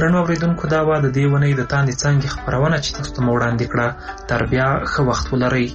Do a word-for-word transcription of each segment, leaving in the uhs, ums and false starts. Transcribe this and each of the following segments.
درنو اوریدونکو دا وه د دې اونۍ د تاندې څانګې خپرونه چې تاسو ته مو وړاندې کړه. تر بیا ښه وخت ولرئ.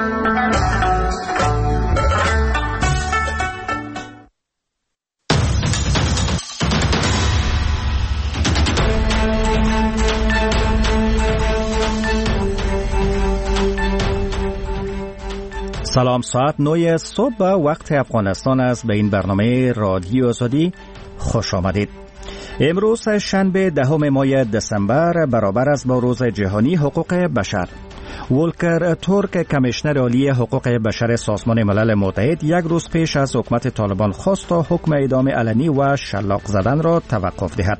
سلام، ساعت نه صبح وقت افغانستان است. به این برنامه رادیو آزادی خوش آمدید. امروز شنبه دهم ماه دسامبر برابر است با روز جهانی حقوق بشر. ولکر تورک کمیشنر عالی حقوق بشر سازمان ملل متحد یک روز پیش از حکومت طالبان خواست تا حکم اعدام علنی و شلاق زدن را توقف دهد.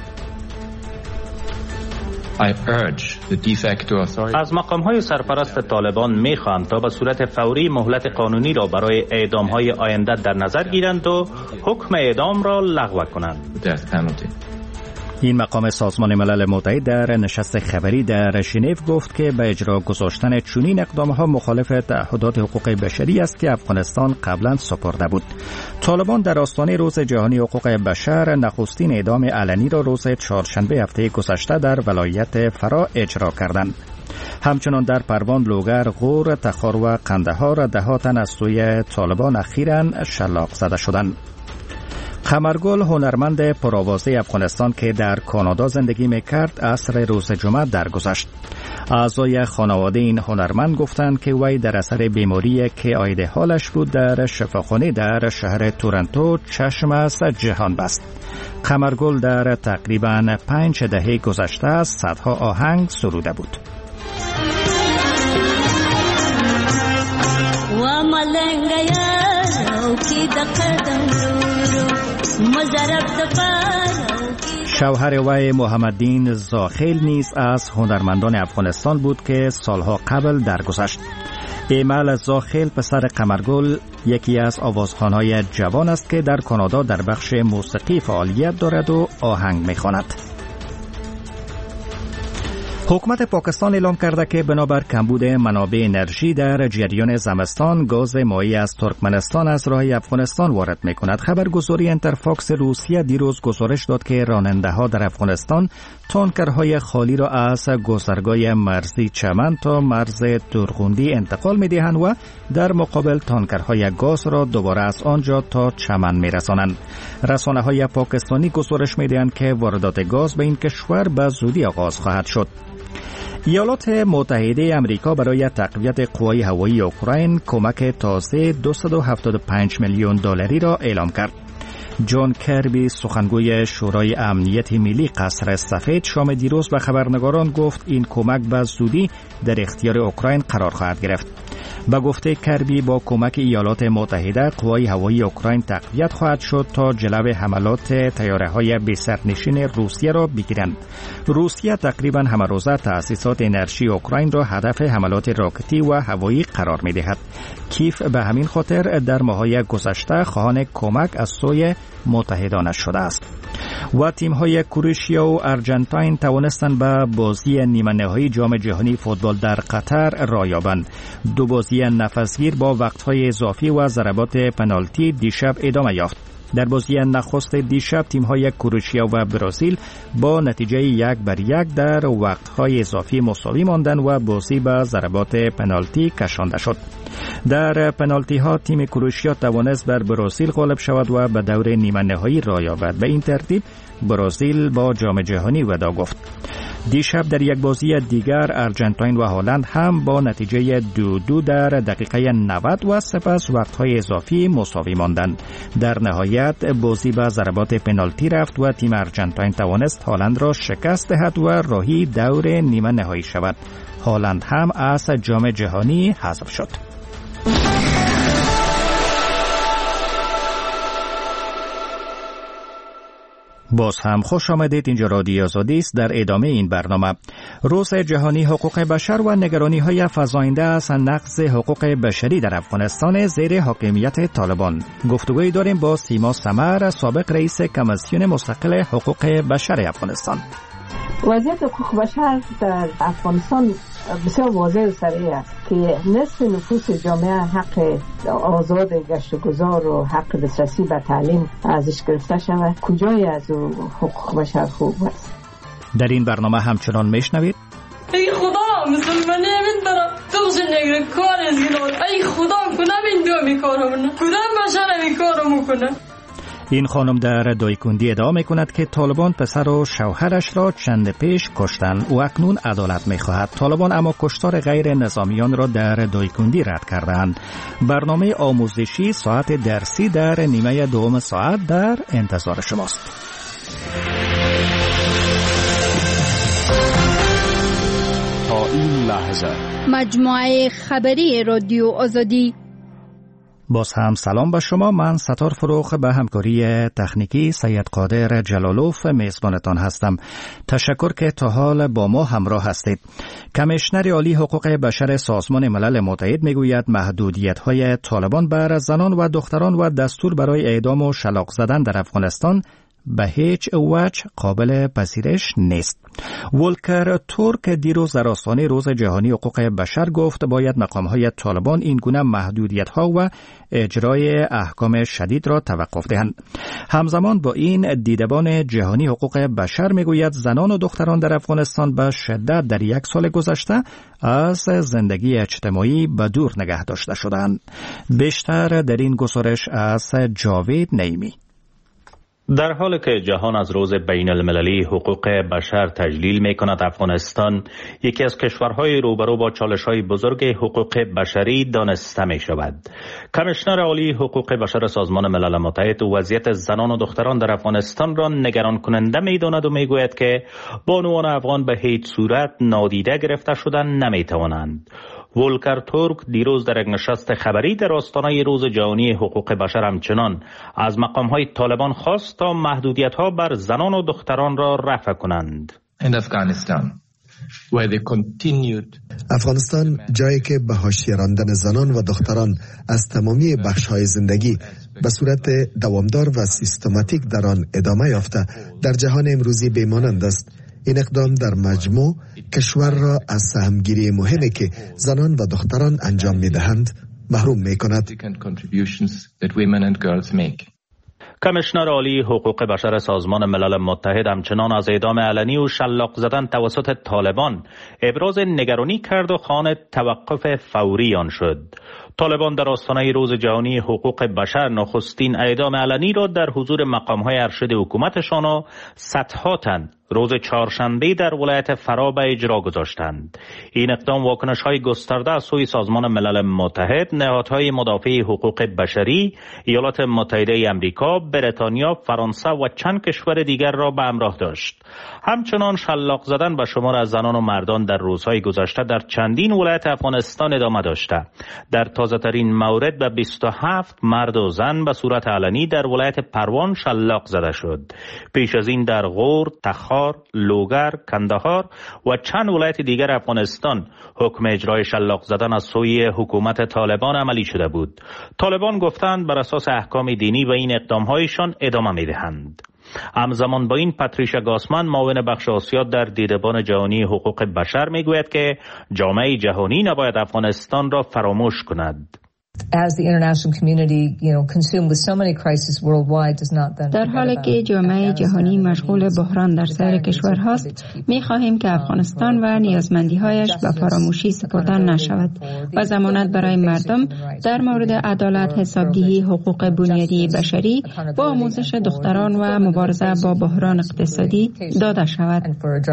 از مقام‌های سرپرست طالبان می‌خواهند تا به صورت فوری مهلت قانونی را برای اعدام‌های آینده در نظر گیرند و حکم اعدام را لغو کنند. این مقام سازمان ملل متحد در نشست خبری در ژنو گفت که به اجرا گذاشتن چنین اقدام‌ها مخالف تعهدات حقوق بشری است که افغانستان قبلا سپرده بود. طالبان در آستانه روز جهانی حقوق بشر نخستین اعدام علنی را روز چهارشنبه هفته گذشته در ولایت فرا اجرا کردند. همچنان در پروان، لوگر، غور، تخار و قندهار ده تن از سوی طالبان اخیراً شلاق زده شدند. قمرگل هنرمند پرآوازه افغانستان که در کانادا زندگی میکرد عصر روز جمعه درگذشت. اعضای خانواده این هنرمند گفتند که وی در اثر بیماری که عاید حالش بود در شفاخانه در شهر تورنتو چشم از جهان بست. قمرگل در تقریباً پنج دهه گذشته صدها آهنگ سروده بود. شوهر وی محمدین زاخیل نیز از هنرمندان افغانستان بود که سالها قبل درگذشت. ایمل زاخیل پسر قمرگل یکی از آوازخوان‌های جوان است که در کانادا در بخش موسیقی فعالیت دارد و آهنگ می‌خواند. حکومت پاکستان اعلام کرده که بنابر کمبود منابع انرژی در جریان زمستان گاز مائع از ترکمنستان از راه افغانستان وارد می‌کند. خبرگزاری انترفاکس روسیه دیروز گزارش داد که راننده‌ها در افغانستان تانکرهای خالی را از گذرگاه مرزی چمن تا مرز درغوندی انتقال می‌دهند و در مقابل تانکرهای گاز را دوباره از آنجا تا چمن می‌رسانند. رسانه‌های پاکستانی گزارش می‌دهند که واردات گاز به این کشور به زودی آغاز خواهد شد. ایالات متحده آمریکا برای تقویت قوای هوایی اوکراین کمک تازه دویست و هفتاد و پنج میلیون دلاری را اعلام کرد. جان کربی سخنگوی شورای امنیت ملی قصر سفید شام دیروز به خبرنگاران گفت این کمک به زودی در اختیار اوکراین قرار خواهد گرفت. با گفته کربی با کمک ایالات متحده قوای هوایی اوکراین تقویت خواهد شد تا جلو حملات طیاره‌های بی سرنشین روسیه را بگیرند. روسیه تقریبا همه روزه تأسیسات انرژی اوکراین را هدف حملات راکتی و هوایی قرار می‌دهد. کیف به همین خاطر در ماه‌های گذشته خواهان کمک از سوی متحدانش شده است. و تیم‌های کرواتیا و آرژانتین توانستند به بازی نیمه نهایی جام جهانی فوتبال در قطر راه یابند. دو بازی نفسگیر با وقت‌های اضافی و ضربات پنالتی دیشب ادامه یافت. در بازی نخست دیشب تیم‌های کرواتیا و برزیل با نتیجه یک بر یک در وقت‌های اضافی مساوی ماندند و بازی به ضربات پنالتی کشانده شد. در پنالتی ها تیم کرواتیا توانست بر برزیل غالب شود و به دور نیمه نهایی راه یابد. به این ترتیب برزیل با جام جهانی ودا گفت. دیشب در یک بازی دیگر آرژانتین و هلند هم با نتیجه دو دو در دقیقه نود و سپس وقت‌های اضافی مساوی ماندند. در نهایت بازی به ضربات پنالتی رفت و تیم آرژانتین توانست هلند را شکست دهد و راهی دور نیمه نهایی شود. هلند هم از جام جهانی حذف شد. باز هم خوش آمدید. اینجا رادیو آزادی است. در ادامه این برنامه روز جهانی حقوق بشر و نگرانی‌های فزاینده از نقض حقوق بشری در افغانستان زیر حاکمیت طالبان گفتگویی داریم با سیما سمر، سابق رئیس کمیسیون مستقل حقوق بشر افغانستان. وضعیت حقوق بشر در افغانستان بسیار واضح و صریح است که نصف نفوس جامعه حق آزاد گشت و گذار و حق دسترسی به تعلیم ازش گرفته شود. کجای از حقوق بشر خوب است؟ در این برنامه همچنان میشنوید ای خدا مسلمانی امید برم تو زندگی کار از گلاد ای خدا کنم این دو میکارم کدام بشر میکارم میکنه. این خانم در دایکندی ادعا میکند که طالبان پسر و شوهرش را چند پیش کشتند و اکنون عدالت میخواهد. طالبان اما کشتار غیر نظامیان را در دایکندی رد کردند. برنامه آموزشی ساعت درسی در نیمه دوم ساعت در انتظار شماست. تا این لحظه مجموعه خبری رادیو آزادی. باز هم سلام به شما. من ستار فروخ به همکاری تکنیکی سید قادر جلالوف میزبانتان هستم. تشکر که تا حال با ما همراه هستید. کمیشنر عالی حقوق بشر سازمان ملل متحد میگوید محدودیت‌های طالبان بر زنان و دختران و دستور برای اعدام و شلاق زدن در افغانستان به هیچ وجه قابل پذیرش نیست. ولکر تورک دیروز در آستانه روز جهانی حقوق بشر گفت باید مقام‌های طالبان این گونه محدودیت‌ها و اجرای احکام شدید را توقف دهند. همزمان با این دیدبان جهانی حقوق بشر میگوید زنان و دختران در افغانستان به شدت در یک سال گذشته از زندگی اجتماعی به دور نگه داشته شدند. بیشتر در این گزارش از جاوید نعیمی. در حالی که جهان از روز بین المللی حقوق بشر تجلیل می کند، افغانستان یکی از کشورهای روبرو با چالش‌های بزرگ حقوق بشری دانسته می شود. کمیشنر عالی حقوق بشر سازمان ملل متحد وضعیت زنان و دختران در افغانستان را نگران کننده می داند و می گوید که بانوان افغان به هیچ صورت نادیده گرفته شدن نمی توانند. ولکر تورک دیروز در یک نشست خبری در آستانه روز جهانی حقوق بشر همچنان از مقام‌های طالبان خواست تا محدودیت‌ها بر زنان و دختران را رفع کنند. افغانستان جایی که به حاشیه راندن زنان و دختران از تمامی بخش‌های زندگی به صورت دوامدار و سیستماتیک در آن ادامه یافته در جهان امروزی بی‌مانند است. این اقدام در مجموع کشور را از سهمگیری مهمی که زنان و دختران انجام می‌دهند محروم می‌کند. کمیشنر عالی حقوق بشر سازمان ملل متحد همچنان از اعدام علنی و شلاق زدن توسط طالبان ابراز نگرانی کرد و خواهان توقف فوری آن شد. طالبان در آستانه روز جهانی حقوق بشر نخستین اعدام علنی را در حضور مقام‌های ارشد حکومتشان و صدها تن روز چهارشنبه در ولایت فرا به اجرا گذاشتند. این اقدام واکنش‌های گسترده از سوی سازمان ملل متحد، نهادهای مدافع حقوق بشری، ایالات متحده آمریکا، بریتانیا، فرانسه و چند کشور دیگر را به همراه داشت. همچنان شلاق زدن به شمار از زنان و مردان در روزهای گذشته در چندین ولایت افغانستان ادامه داشته. در تازه‌ترین مورد به بیست و هفت مرد و زن به صورت علنی در ولایت پروان شلاق زده شد. پیش از این در غور، تخار، لوگر، کندهار و چند ولایت دیگر افغانستان حکم اجرای شلاق زدن از سوی حکومت طالبان عملی شده بود. طالبان گفتند بر اساس احکام دینی و این اقدام‌هایشان ادامه می‌دهند. همزمان با این پاتریشا گاسمن معاون بخش آسیا در دیدبان جهانی حقوق بشر میگوید که جامعه جهانی نباید افغانستان را فراموش کند. در حالی که جامعه جهانی مشغول بحران در سایر کشور هاست، می خواهیم که افغانستان و نیازمندی‌هایش به فراموشی سپرده نشود و ضمانت برای مردم در مورد عدالت، حسابدهی، حقوق بنیادی بشری با آموزش دختران و مبارزه با بحران اقتصادی داده شود.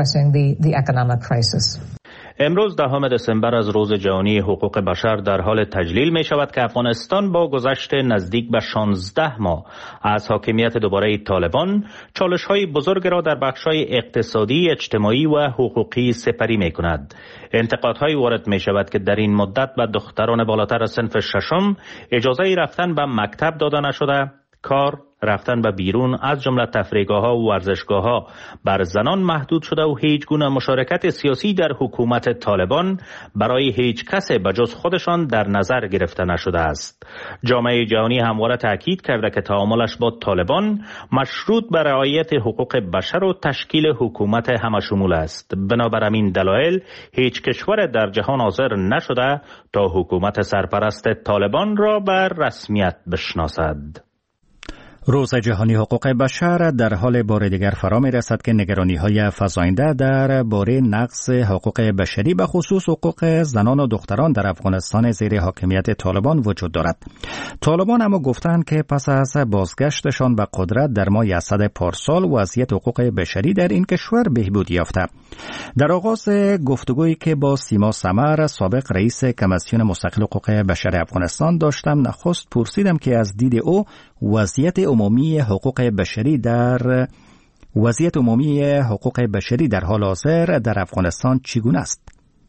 امروز دهم دسامبر از روز جهانی حقوق بشر در حال تجلیل می شود که افغانستان با گذشت نزدیک به شانزده ماه از حاکمیت دوباره طالبان چالش‌های بزرگ را در بخش‌های اقتصادی، اجتماعی و حقوقی سپری می کند. انتقادهای وارد می شود که در این مدت به دختران بالاتر از صنف ششم اجازه رفتن به مکتب داده نشده، کار، رفتن به بیرون از جمله تفریحگاه‌ها و ورزشگاه‌ها بر زنان محدود شده و هیچ گونه مشارکت سیاسی در حکومت طالبان برای هیچ کس به جز خودشان در نظر گرفته نشده است. جامعه جهانی همواره تاکید کرده که تعاملش با طالبان مشروط بر رعایت حقوق بشر و تشکیل حکومت همشمول است. بنابر همین دلایل هیچ کشور در جهان حاضر نشده تا حکومت سرپرست طالبان را بر رسمیت بشناسد. روز جهانی حقوق بشر در حال بار دیگر فرا می رسد که نگرانی‌های فزاینده در باره نقض حقوق بشری به خصوص حقوق زنان و دختران در افغانستان زیر حاکمیت طالبان وجود دارد. طالبان اما گفتند که پس از بازگشتشان به قدرت در ماه اسد پارسال وضعیت حقوق بشری در این کشور بهبود یافته. در آغاز گفتگویی که با سیما سمر سابق رئیس کمیسیون مستقل حقوق بشر افغانستان داشتم، نخست پرسیدم که از دید او وضعیت عمومی حقوق بشری در وضعیت عمومی حقوق بشری در حال حاضر در افغانستان چگونه است؟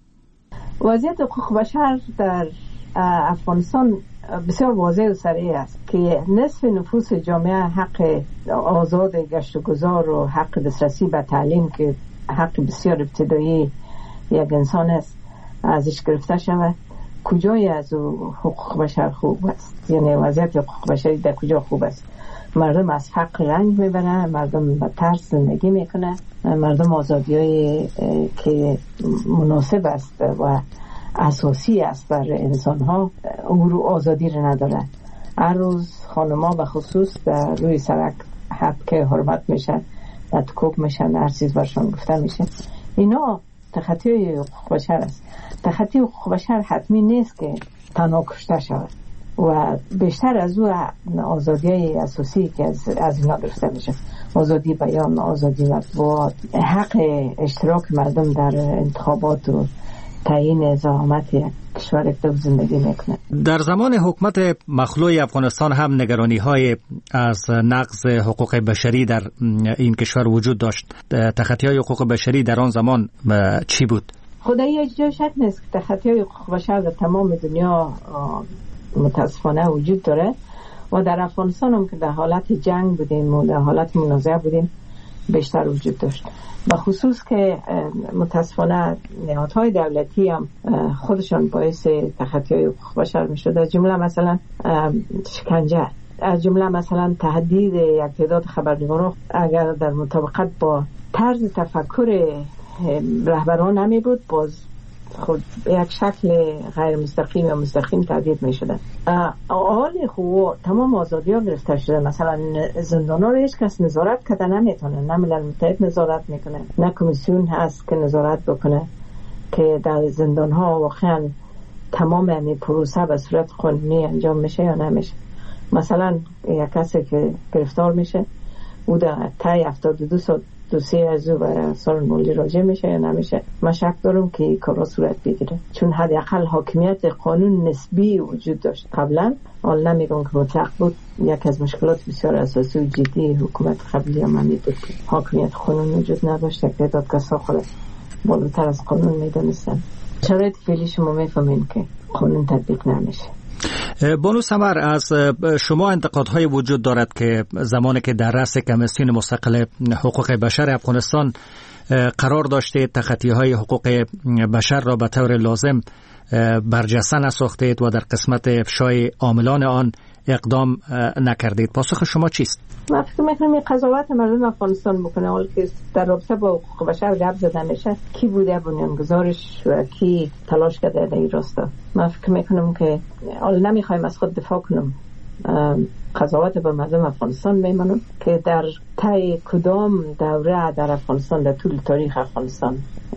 وضعیت حقوق بشر در افغانستان بسیار واضح و صریح است که نصف نفوس جامعه حق آزاد گشت و گذار و حق دسترسی به تعلیم که حق بسیار ابتدایی یک انسان است ازش گرفته شود. کجای از حقوق بشر خوب است؟ یعنی وضعیت حقوق بشری در کجا خوب است؟ مردم از فقر رنج میبرن، مردم به ترس زندگی میکنه، مردم آزادیایی که مناسب است و اساسی است بر انسان ها امور آزادی رو ندارن. هر روز خانم ها به خصوص در روی سرک حق حرمت میشن، متکوب میشن، هر چیز برشان گفته میشه. اینا تخطی حقوق بشر است. تخطی حقوق بشر حتمی نیست که تنها کشته شود و بیشتر از او آزادی اساسی که از, از اینا گرفته میشه، آزادی بیان، آزادی مطبوعات، حق اشتراک مردم در انتخابات و تعیین زعامت یک کشور که زندگی میکنه. در زمان حکومت مخلوع افغانستان هم نگرانی های از نقض حقوق بشری در این کشور وجود داشت. تخطی های حقوق بشری در آن زمان چی بود؟ خدایی هیچ جای شک نیست که تخطی های حقوق بشر در تمام دنیا متاسفانه وجود داره و در افغانستان هم که در حالت جنگ بودیم و در حالت منازعه بودیم بیشتر وجود داشت. به خصوص که متاسفانه نهادهای دولتی هم خودشان باعث تخطی های حقوق بشر می شده. از جمله مثلا شکنجه، از جمله مثلا تهدید یک تعداد خبرنگاران اگر در مطابقت با طرز تفکر رهبران نمی بود، باز خود یک شکل غیر مستقیم یا مستقیم تهدید می شده. حال خوب تمام آزادی ها گرفته شده. مثلا زندان ها رو هیچ کس نظارت کرده نمیتونه، نه ملل متحد نظارت میکنه، نه کمیسیون هست که نظارت بکنه که در زندان ها واقعا تمام این پروسه به صورت قانونی انجام میشه یا نمیشه. مثلا یک کسی که گرفتار میشه او در طی هفتاد و دو سال دوسیه از او برای سال مولی راجع میشه یا نمیشه. من شک دارم که کارا صورت بگیره، چون حداقل حاکمیت قانون نسبی وجود داشت قبلا. حالا نمیگم که مطلق بود. یک از مشکلات بسیار اساسی و جدی حکومت قبلی هم بود که حاکمیت قانون وجود نداشت. یک تعداد کسا خود بالاتر از قانون میدونستن. شرایط فعلی شما میفهمین که قانون تطبیق نمیشه. بانو سمر، از شما انتقادهای وجود دارد که زمانی که در رأس کمیسیون مستقل حقوق بشر افغانستان قرار داشته تخطی‌های حقوق بشر را به طور لازم برجسته نساختید و در قسمت افشای عاملان آن اقدام نکردید. پاسخ شما چیست؟ من فکر میکنم این قضاوت مردم افغانستان بکنه، حال که در رابطه با حقوق بشر گپ زده میشه کی بوده بنیانگذارش و کی تلاش کرده در این راستا. من فکر میکنم که حال نمیخوایم از خود دفاع کنم، قضاوت به مردم افغانستان میمانم که در طی کدام دوره در افغانستان در طول تاریخ افغانستان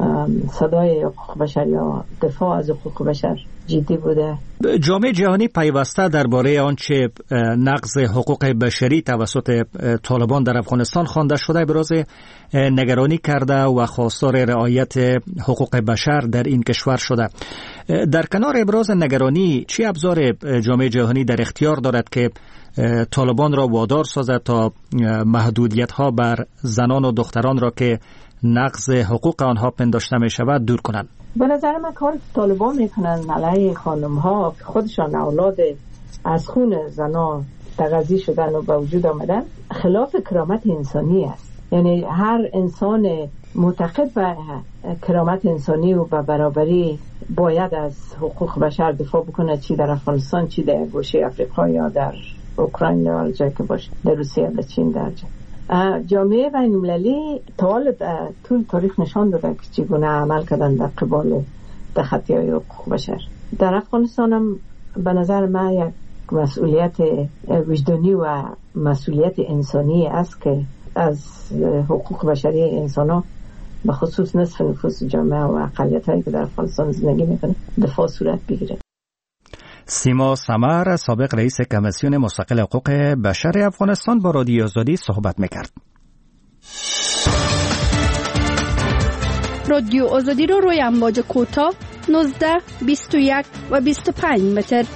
صدای حقوق بشر یا دفاع از حقوق بشر جدی بوده. جامعه جهانی پیوسته درباره آنچه نقض حقوق بشری توسط طالبان در افغانستان خوانده شده ابراز نگرانی کرده و خواستار رعایت حقوق بشر در این کشور شده. در کنار ابراز نگرانی، چه ابزار جامعه جهانی در اختیار دارد که طالبان را وادار سازد تا محدودیت‌ها بر زنان و دختران را که نقض حقوق آنها پنداشته می شود دور کنند؟ به نظر من کار طالبان میکنن علیه خانم ها که خودشان اولاد از خون زنا تغذی شدن و به وجود آمدن خلاف کرامت انسانی است. یعنی هر انسان معتقد به کرامت انسانی و به برابری باید از حقوق بشر دفاع بکنه، چی در افغانستان، چی در گوشه افریقا یا در اوکراین یا هر جایی که باشه، در روسیه، در چین، در جا. جامعه بین‌المللی طول طول تاریخ نشان داده که چگونه عمل کردن در قبال تخطی‌های حقوق بشر. در افغانستان هم به نظر من یک مسئولیت وجدانی و مسئولیت انسانی است که از حقوق بشری انسان ها به خصوص نصف نفوس جامعه و اقلیت هایی که در افغانستان زندگی میکنه دفاع صورت بگیره. سیما سمر سابق رئیس کمیسیون مستقل حقوق بشر افغانستان با رادیو آزادی صحبت میکرد. رادیو آزادی رو روی امواج کوتاه نوزده، بیست و یک و بیست و پنج متر.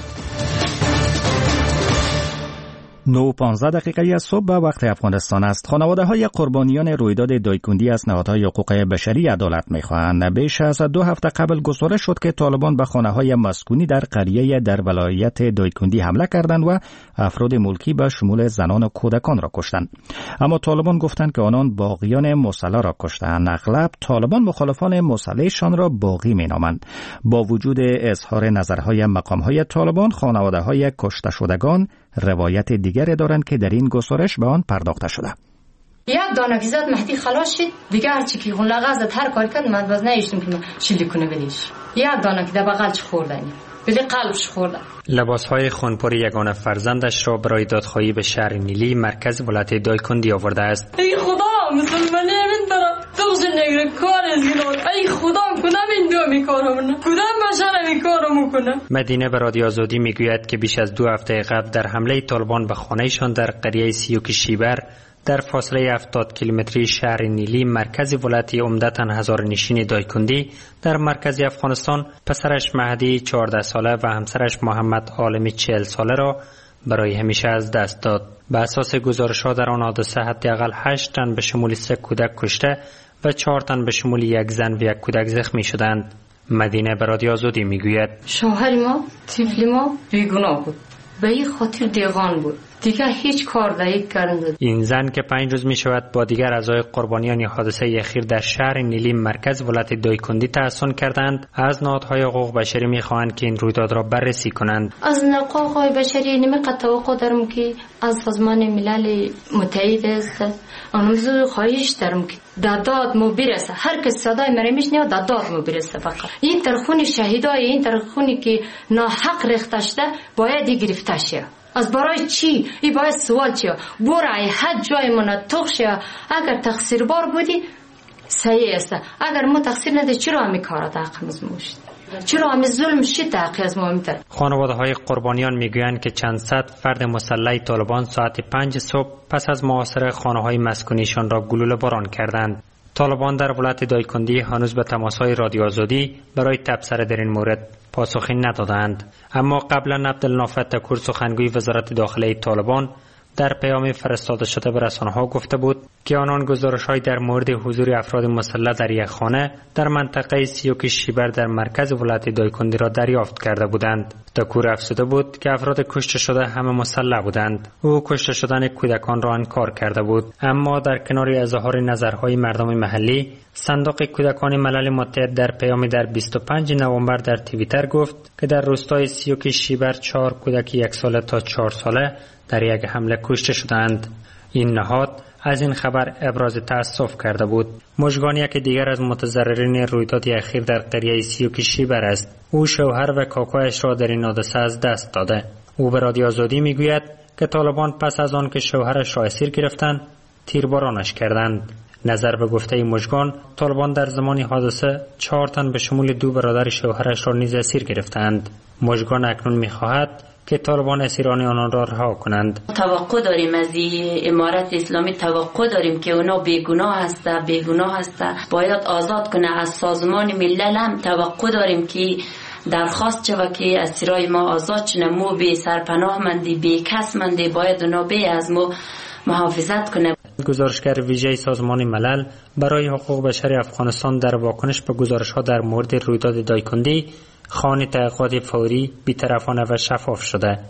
نه و پانزده دقیقه از صبح به وقت افغانستان است. خانواده های قربانیان رویداد دایکندی از نهادهای حقوق بشری عدالت می‌خواهند. بیش از دو هفته قبل گزارش شد که طالبان به خانه‌های مسکونی در قریه در ولایت دایکندی حمله کردند و افراد ملکی به شمول زنان و کودکان را کشتند. اما طالبان گفتند که آنان باغیان مسلح را کشتند. اغلب طالبان مخالفان مسلحشان را باغی می‌نامند. با وجود اظهار نظرهای مقام‌های طالبان، خانواده‌های کشته شدگان روایت دیگری دارند که در این گزارش به آن پرداخته شده. یک دانه که زد مهدی خلاص شد، دیگه هرچی که خون لغه زد هر کار کرد من باز نیشتم که شلی کنه بدیش. یک دانه که در بغلش خوردن بلی قلبش خوردن. لباسهای خونپور یگانه فرزندش را برای دادخواهی به شهر نیلی مرکز ولایت دایکندی آورده است. ای خدا مسلمانی من برا توش نگره کار از گلون. ای خدا کنم این دو میکارم کدام بشر میکارم میکنه. مدینه به رادیو آزادی میگوید که بیش از دو هفته قبل در حمله طالبان به خانهشان در قریه سیوک شیبر در فاصله هفتاد کیلومتری شهر نیلی مرکز ولایت عمدتاً هزار نشین دایکندی در مرکز افغانستان پسرش مهدی چهارده ساله و همسرش محمد عالمی چهل ساله را برای همیشه از دست داد. به اساس گزارش‌ها در آن حادثه حداقل هشت تن به شمول سه کودک کشته و چهار تن به شمول یک زن و یک کودک زخمی شدند. مدینه به رادیو آزادی میگوید شوهر ما طفل ما بیگناه بود، به این خاطر دیوان بود، دیگه هیچ کار دهید کردن. این زن که پنج روز می شود با دیگر اعضای قربانیان حادثه اخیر در شهر نیلی مرکز ولایت دایکندی تحصن کردند، از نهادهای حقوق بشری می خواهند که این رویداد را بررسی کنند. از نهادهای بشری نمیقدر توقع دارم که از سازمان ملل متحد است، آنم خواهش دارم که دادات مو برسه، هر کس صدای مرا میشنوه دادات مو برسه. فقط این در خون شهیدای این در خونی که ناحق ریخته شده باید گرفته شه. از برای چی؟ ای باید سوال چیه؟ برای حد جای منطق شه. اگر تقصیر بار بودی صحیح است، اگر ما تقصیر نده چرا همی کارات حقمز موشد؟ چرا همی ظلم شد حقی از ما میتر؟ خانواده های قربانیان میگویند که چند صد فرد مسلح طالبان ساعت پنج صبح پس از محاصره خانه های مسکونیشان را گلوله باران کردند. طالبان در ولایت دایکندی هنوز به تماس‌های رادیو آزادی برای تبصره در این مورد پاسخی ندادند. اما قبلا عبدالنافع تکور سخنگوی وزارت داخله طالبان در پیام فرستاده شده به رسانه‌ها گفته بود که آنان گزارش‌های در مورد حضور افراد مسلح در یک خانه در منطقه سیوک شیبر در مرکز ولایت دایکندی را دریافت کرده بودند. تکور افزوده بود که افراد کشته شده همه مسلح بودند. او کشته شدن کودکان را انکار کرده بود. اما در کنار اظهار نظرهای مردم محلی، صندوق کودکان ملل متحد در پیامی در بیست و پنجم نوامبر در توییتر گفت که در روستای سیوک شیبر چهار کودک یک ساله تا چهار ساله در یک حمله کشته شدند. این نهاد از این خبر ابراز تأسف کرده بود. مژگان یک دیگر از متضررین رویداد اخیر در قریه سیوک شیبر است. او شوهر و کاکایش را در این حادثه از دست داده. او به رادیو آزادی میگوید که طالبان پس از آن که شوهرش را اسیر گرفتند تیربارانش کردند. نظر به گفته مژگان، طالبان در زمان حادثه چهار تن به شمول دو برادر شوهرش را نیز اسیر گرفتند. مژگان اکنون میخواهد که طالبان اسیران آنان را رها کنند. توقع داریم از امارت اسلامی، توقع داریم که اونا بیگناه هسته بیگناه هسته باید آزاد کنه. از سازمان ملل هم توقع داریم که درخواست شود که اسیرای ما آزاد شنه. مو بی سرپناه مندی بی کس مندی باید اونا بی از مو محافظت کنه. گزارشگر ویژه سازمان ملل برای حقوق بشر افغانستان در واکنش به گزارش‌ها در مورد رویداد دایکندی خواهان تحقیقات فوری، بی‌طرفانه و شفاف شده.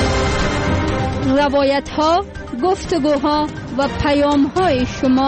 روایت‌ها، گفتگوها و پیام‌های شما.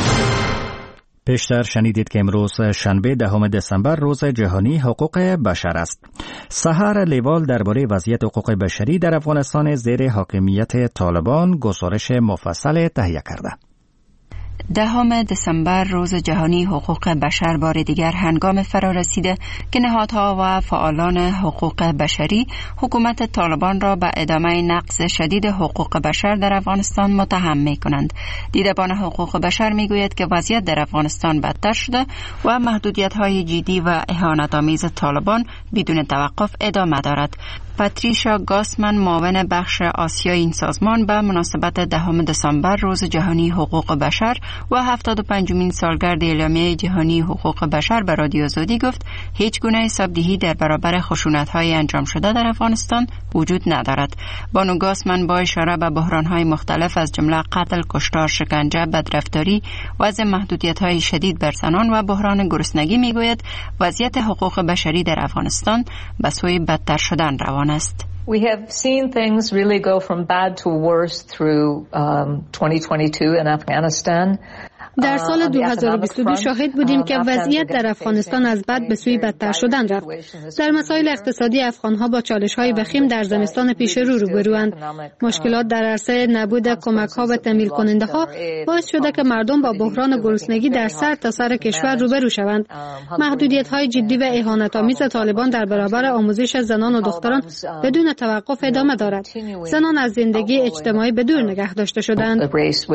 پیشتر شنیدید که امروز شنبه دهم دسامبر روز جهانی حقوق بشر است. سحر لیوال درباره وضعیت حقوق بشری در افغانستان زیر حاکمیت طالبان گزارش مفصل تهیه کرده. دهم دسامبر روز جهانی حقوق بشر بار دیگر هنگام فرا رسیده که نهادها و فعالان حقوق بشری حکومت طالبان را به ادامه نقض شدید حقوق بشر در افغانستان متهم می کنند. دیدبان حقوق بشر می گوید که وضعیت در افغانستان بدتر شده و محدودیت های جدی و اهانت‌آمیز طالبان بدون توقف ادامه دارد. پاتریشا گاسمن معاون بخش آسیای این سازمان به مناسبت دهم دسامبر روز جهانی حقوق بشر و هفتاد و پنجمین سالگرد اعلامیه جهانی حقوق بشر به رادیو آزادی گفت هیچ گونه حسابدهی در برابر خشونت‌های انجام شده در افغانستان وجود ندارد. بانو گاسمن با اشاره به بحران‌های مختلف از جمله قتل، کشتار، شکنجه، بدرفتاری، وضع محدودیت‌های شدید بر زنان و بحران گرسنگی میگوید وضعیت حقوق بشری در افغانستان به سوی بدتر شدن روان است. We have seen things really go from bad to worse through um, twenty twenty-two in Afghanistan. در سال دو هزار و بیست و دو شاهد بودیم که وضعیت در افغانستان از بد به سوی بدتر شدن رفت. در مسائل اقتصادی افغانها با چالش‌های وخیم در زمستان پیش رو روبروند. مشکلات در عرصه نبود کمک‌ها و تامین کننده‌ها باعث شده که مردم با بحران گرسنگی در سر تا سر کشور روبرو شوند. محدودیت‌های جدی و اهانت‌آمیز طالبان در برابر آموزش زنان و دختران بدون توقف ادامه دارد. زنان از زندگی اجتماعی به دور نگه داشته شدند.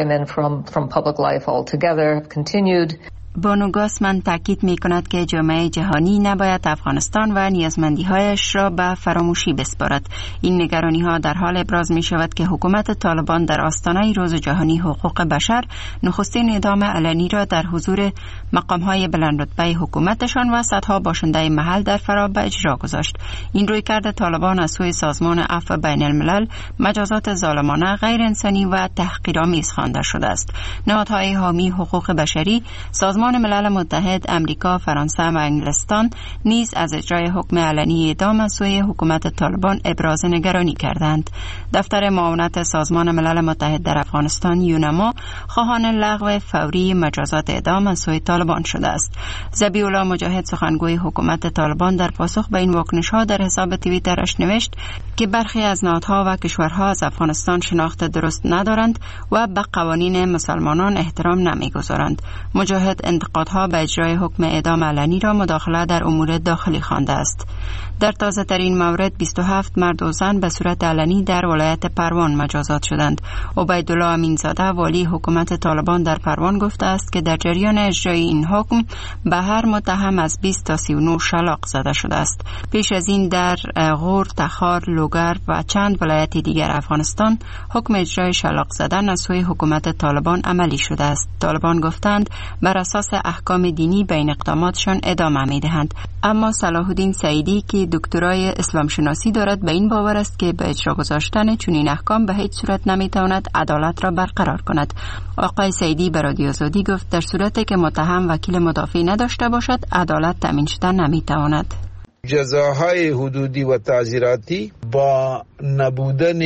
بانو گاسمن تاکید می کند که جامعه جهانی نباید افغانستان و نیازمندی‌هایش را به فراموشی بسپارد. این نگرانی ها در حال ابراز می شود که حکومت طالبان در آستانه روز جهانی حقوق بشر نخستین اعدام علنی را در حضور مقام‌های بلندرتبه حکومتشان و صدها باشنده محل در فرا به اجرا گذاشت. این رویکرد طالبان از سوی سازمان عفو بین الملل مجازات ظالمانه، غیر انسانی و تحقیرآمیز خوانده شده است. نهادهای حامی حقوق بشری، سازمان ملل متحد، امریکا، فرانسه و انگلستان نیز از اجرای حکم علنی اعدام از سوی حکومت طالبان ابراز نگرانی کردند. دفتر معاونت سازمان ملل متحد در افغانستان یونما خواهان لغو فوری مجازات اعدام از سوی طالبان شده است. ذبیح الله مجاهد سخنگوی حکومت طالبان در پاسخ به این واکنش‌ها در حساب توییترش نوشت که برخی از نهادها و کشورها از افغانستان شناخت درست ندارند و به قوانین مسلمانان احترام نمی‌گذارند. مجاهد انتقادها به اجرای حکم اعدام علنی را مداخله در امور داخلی خوانده است. در تازه ترین مورد بیست و هفت مرد و زن به صورت علنی در ولایت پروان مجازات شدند. عبیدالله امینزاده والی حکومت طالبان در پروان گفته است که در جریان اجرای این حکم به هر متهم از بیست تا سی و نه شلاق زده شده است. پیش از این در غور، تخار، لوگر و چند ولایت دیگر افغانستان حکم اجرای شلاق زدن از سوی حکومت طالبان عملی شده است. طالبان گفتند بر اساس احکام دینی به این اقداماتشان ادامه می‌دهند. اما صلاح الدین سعیدی که دکترای اسلام شناسی دارد به این باور است که به اجرا گذاشتن چنین احکام به هیچ صورت نمی‌تواند عدالت را برقرار کند. آقای سعیدی به رادیو آزادی گفت در صورتی که متهم وکیل مدافع نداشته باشد عدالت تامین شدن نمی‌تواند. جزاهای حدودی و تعزیراتی با نبودن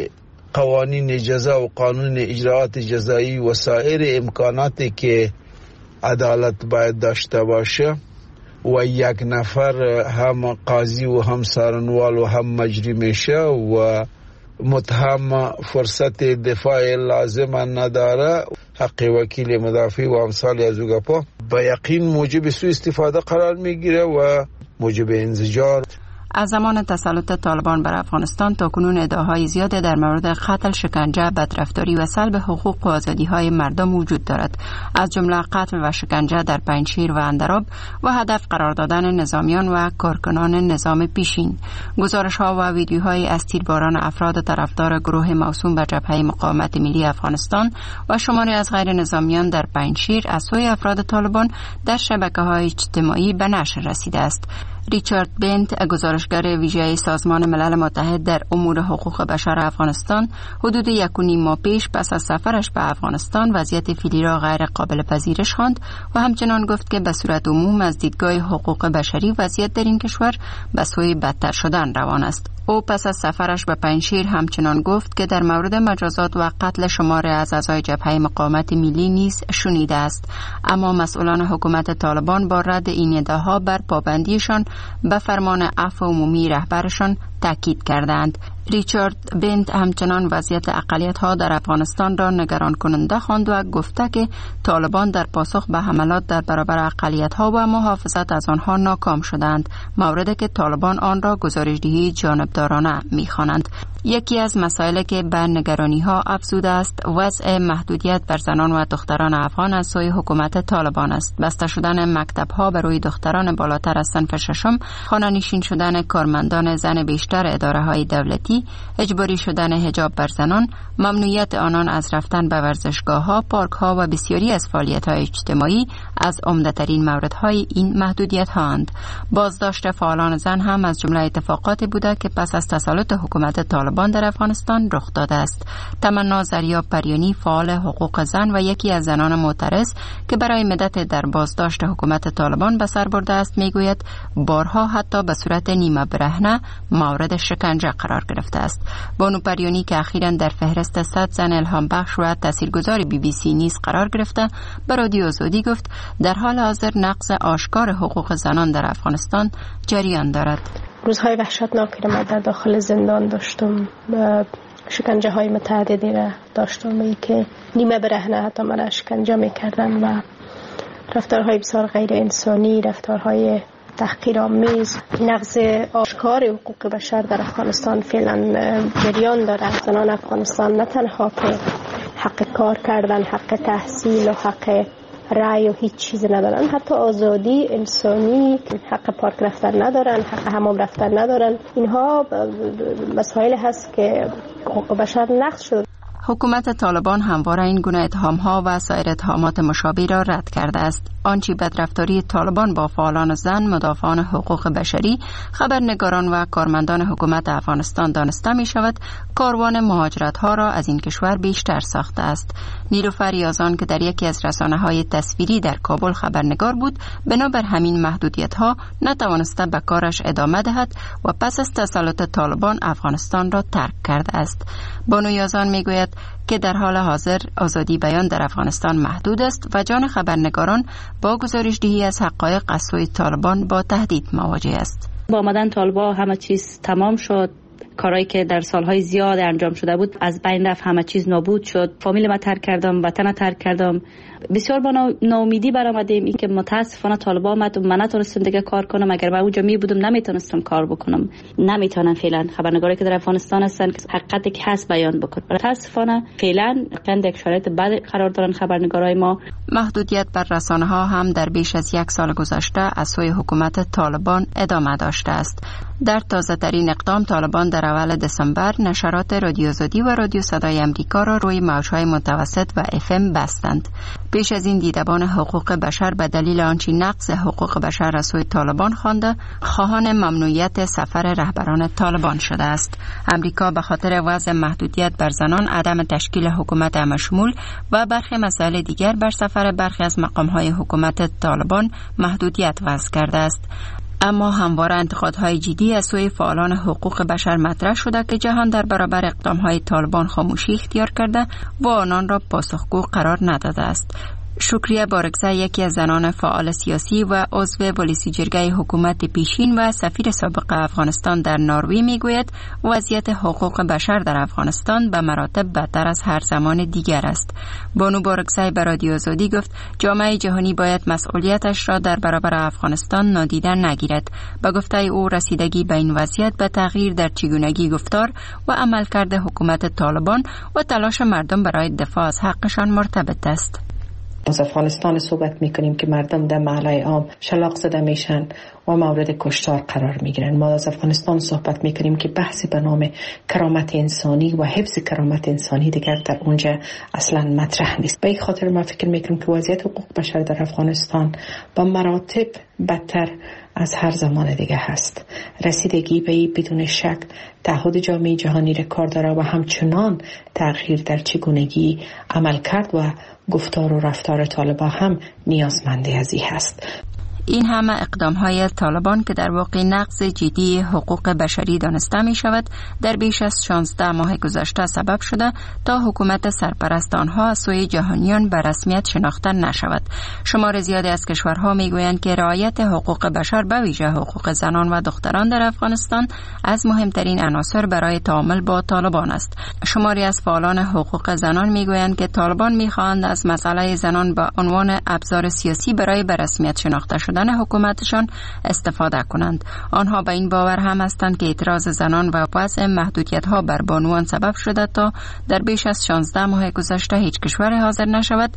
قوانین جزا و قانون اجراعات جزایی و سایر امکاناتی که عدالت باید داشته باشه و یک نفر هم قاضی و هم سارنوال و هم مجری میشه و متهم فرصت دفاع لازم نداره، حق وکیل مدافع و امثال از اوگپا با یقین موجب سوء استفاده قرار میگیره و موجب انزجار. از زمان تسلط طالبان بر افغانستان تاکنون ادعاهای زیاد در مورد قتل، شکنجه، بدرفتاری و سلب حقوق و آزادی‌های مردم وجود دارد، از جمله قتل و شکنجه در پنجشیر و اندراب و هدف قرار دادن نظامیان و کارکنان نظام پیشین. گزارش‌ها و ویدیوهای از تیرباران افراد طرفدار گروه موسوم به جبهه مقاومت ملی افغانستان و شماری از غیر نظامیان در پنجشیر از سوی افراد طالبان در شبکه‌های اجتماعی به نشر رسیده است. ریچارد بنت، گزارشگر ویژه سازمان ملل متحد در امور حقوق بشر افغانستان، حدود یک و نیم ماه پیش پس از سفرش به افغانستان وضعیت فعلی را غیر قابل پذیرش خواند و همچنان گفت که به صورت عموم از دیدگاه حقوق بشری وضعیت در این کشور به سوی بدتر شدن روان است. او پس از سفرش به پنجشیر همچنان گفت که در مورد مجازات و قتل شماری از اعضای جبهه مقاومت ملی نیز شنیده است، اما مسئولان حکومت طالبان با رد این ادعاها بر پابندیشان به فرمان عفو عمومی رهبرشان تاکید کردند. ریچارد بنت همچنان وضعیت اقلیت‌ها در افغانستان را نگران کننده خواند و گفته که طالبان در پاسخ به حملات در برابر اقلیت‌ها و محافظت از آنها ناکام شدند، موردی که طالبان آن را گزارش‌دهی جانبدارانه می‌خوانند. یکی از مسائلی که به نگرانی‌ها افزوده است وضع محدودیت بر زنان و دختران افغان از سوی حکومت طالبان است. بسته شدن مکتب‌ها برای دختران بالاتر از صنف ششم، خانه‌نشین شدن کارمندان زن بیشتر اداره‌های دولتی، اجباری شدن حجاب بر زنان، ممنوعیت آنان از رفتن به ورزشگاه‌ها، پارک‌ها و بسیاری از فعالیت‌های اجتماعی از عمده‌ترین موردهای این محدودیت‌هاند. بازداشت فعالان زن هم از جمله اتفاقاتی بوده که پس از تسلط حکومت طالبان در افغانستان رخ داده است. تمنا زریاب پریانی، فعال حقوق زن و یکی از زنان معترض که برای مدت در بازداشت حکومت طالبان به سر برده است، میگوید بارها حتی به صورت نیمه برهنه مورد شکنجه قرار گرفته است. بانو پریانی که اخیراً در فهرست صد زن الهام بخش و تاثیرگذار بی بی سی نیز قرار گرفته، به رادیو آزادی گفت در حال حاضر نقض آشکار حقوق زنان در افغانستان جریان دارد. روزهای وحشتناکی را در داخل زندان داشتم، شکنجه های متعددی را داشتم، ای که نیمه برهنه حتی من شکنجه میکردن و رفتارهای بسیار غیر انسانی، رفتارهای تحقیرآمیز. نقض آشکار حقوق بشر در افغانستان فعلا جریان دارد. زنان افغانستان نه تنها که حق کار کردن، حق تحصیل و حق رأی و هیچ چیز ندارن، حتی آزادی انسانی، حق پارک رفتن ندارن، حق حمام رفتن ندارن. اینها مسائل هست که حقوق بشر نقض شد. حکومت طالبان همواره این گونه اتهام‌ها و سایر اتهامات مشابه را رد کرده است. آنچه بدرفتاری طالبان با فعالان زن، مدافعان حقوق بشری، خبرنگاران و کارمندان حکومت افغانستان دانسته می شود، کاروان مهاجرت‌ها را از این کشور بیشتر ساخته است. نیلوفر یازان که در یکی از رسانه‌های تصویری در کابل خبرنگار بود، بنابر همین محدودیت‌ها نتوانسته به کارش ادامه دهد و پس از تسلط طالبان افغانستان را ترک کرده است. بانو یازان میگوید که در حال حاضر آزادی بیان در افغانستان محدود است و جان خبرنگاران با گزارش‌دهی از حقایق از سوی طالبان با تهدید مواجه است. با آمدن طالبان همه چیز تمام شد. کارهایی که در سالهای زیاد انجام شده بود از بین رفت، همه چیز نابود شد. فامیل ما ترک کردم، وطن ترک کردم. بسیار با ناامیدی برآمدیم، این که متاسفانه طالبان آمد و من نتونستم دیگه کار کنم. اگر من اونجا می بودم نمیتونستم کار بکنم. نمیتونم فعلا خبرنگاری که در افغانستان هستن که حقیقتی که هست بیان بکنن. متاسفانه فعلا قند یک شرایط بد قرار دارن خبرنگارای ما. محدودیت بر رسانه ها هم در بیش از یک سال گذشته از سوی حکومت طالبان ادامه داشته است. در تازه ترین اقدام طالبان در اول دسامبر نشرات رادیو آزادی و رادیو صدای امریکا را روی موجهای متوسط و اف ام بستند. پیش از این دیدبان حقوق بشر به دلیل آنچه نقض حقوق بشر از سوی طالبان خوانده، خواهان ممنوعیت سفر رهبران طالبان شده است. امریکا به خاطر وضع محدودیت بر زنان، عدم تشکیل حکومت همشمول و برخی مسائل دیگر بر سفر برخی از مقام‌های حکومت طالبان محدودیت وضع کرده است. اما همواره انتقادهای جدی از سوی فعالان حقوق بشر مطرح شده که جهان در برابر اقدامهای طالبان خاموشی اختیار کرده و آنان را پاسخگو قرار نداده است. شکریه بارگزه، یکی از زنان فعال سیاسی و عضو پلیسی جرگه حکومت پیشین و سفیر سابق افغانستان در نروژ، میگوید وضعیت حقوق بشر در افغانستان به مراتب بدتر از هر زمان دیگر است. بانو بارگزه به رادیو آزادی گفت جامعه جهانی باید مسئولیتش را در برابر افغانستان نادیده نگیرد. به گفته او رسیدگی به این وضعیت به تغییر در چگونگی گفتار و عملکرد حکومت طالبان و تلاش مردم برای دفاع از حقشان مرتبط است. از افغانستان صحبت میکنیم که مردم در محلهای عام شلاق زده میشن و مورد کشتار قرار میگیرن. ما از افغانستان صحبت میکنیم که بحثی به نام کرامت انسانی و حفظ کرامت انسانی دیگر در اونجا اصلا مطرح نیست. به این خاطر ما فکر میکنیم که وضعیت حقوق بشر در افغانستان با مراتب بدتر از هر زمان دیگه هست. رسیدگی به این بدون شک تعهد جامعه جهانی را کار داره و همچنان تغییر در چگونگی عمل کرد و گفتار و رفتار طالبان هم نیازمند از این هست. این همه اقدام های طالبان که در واقع نقض جدی حقوق بشری دانسته می شود در بیش از شانزده ماه گذشته سبب شده تا حکومت سرپرست آنها از سوی جهانیان به رسمیت شناخته نشود. شمار زیادی از کشورها می گویند که رعایت حقوق بشر به ویژه حقوق زنان و دختران در افغانستان از مهمترین عناصر برای تعامل با طالبان است. شماری از فعالان حقوق زنان می گویند که طالبان می خواهند از مسئله زنان به عنوان ابزار سیاسی برای به رسمیت شناخته شدن حکومتشان استفاده کنند. آنها به این باور هم هستند که اعتراض زنان و وضع محدودیت‌ها بر بانوان سبب شده تا در بیش از شانزده ماه گذشته هیچ کشور حاضر نشود